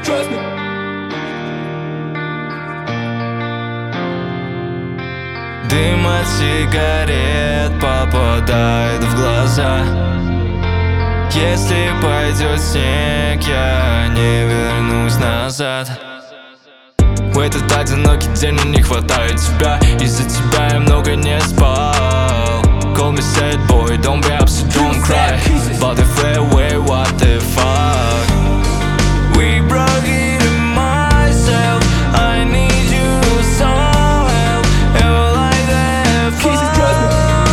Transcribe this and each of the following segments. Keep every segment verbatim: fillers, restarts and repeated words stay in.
trust me. Дым от сигарет попадает в глаза. Если пойдет снег, я не вернусь назад. В этот одинокий день мне не хватает тебя. Из-за тебя я много не спал. Call me sad boy, don't be upset, don't cry. But if I away, what the fuck? We broke it in myself. I need you some help. You like that Keys and trust me.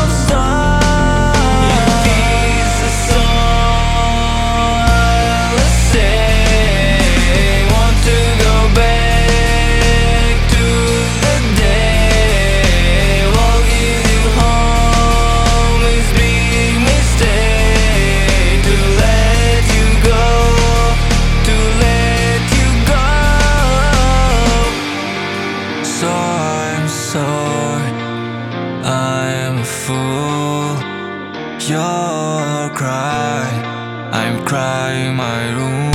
I'm a fool. You're crying, I'm crying my room.